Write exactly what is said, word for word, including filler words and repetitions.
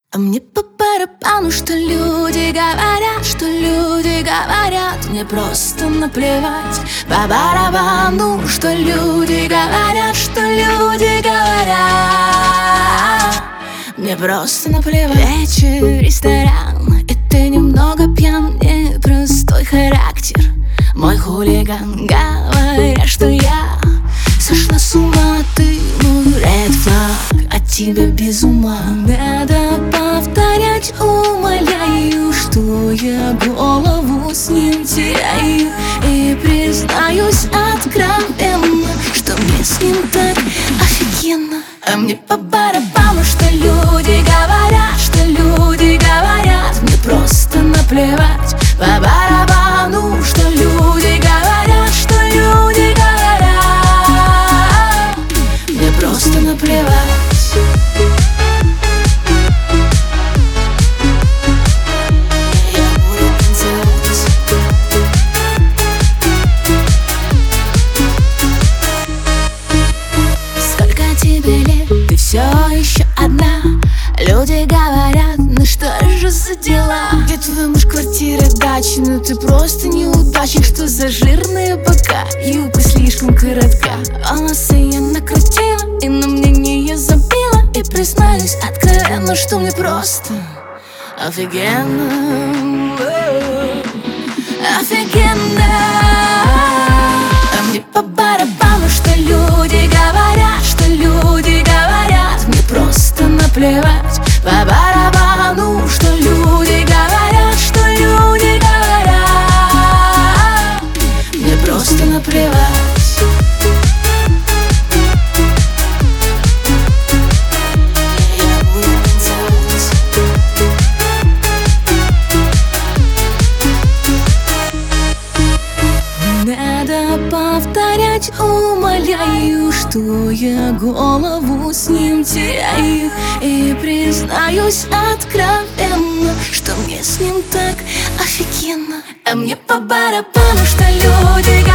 А мне по барабану, что люди говорят, что люди говорят. Мне просто наплевать. По барабану, что люди говорят, что люди говорят. Мне просто наплевать. Вечер, ресторан, и ты немного пьян. Непростой характер, мой хулиган. Говорят, что я сошла с ума. Ты мой ред флаг, от тебя без ума. Надо повторять, умоляю, что я голову с ним теряю. И признаюсь откровенно, что мне с ним так офигенно. А мне по барабану, что люди говорят, что люди говорят. Мне просто наплевать. По барабану, что люди говорят, что люди говорят. Мне просто наплевать. Ты все еще одна. Люди говорят, ну что же за дела? Где твой муж, квартира, дача? Ну ты просто неудачник. Что за жирные бока? Юбка слишком коротка. Волосы я накрутила и на мнение забила. И признаюсь откровенно, что мне просто офигенно. Офигенно. А мне по барабану, что люди говорят, что люди говорят. Мне просто наплевать. По барабану, что люди говорят, что люди говорят. Мне просто наплевать. Я буду танцевать. Надо повторять, умоляю, что я голову с ним теряю. И признаюсь откровенно, что мне с ним так офигенно. А мне по барабану, что люди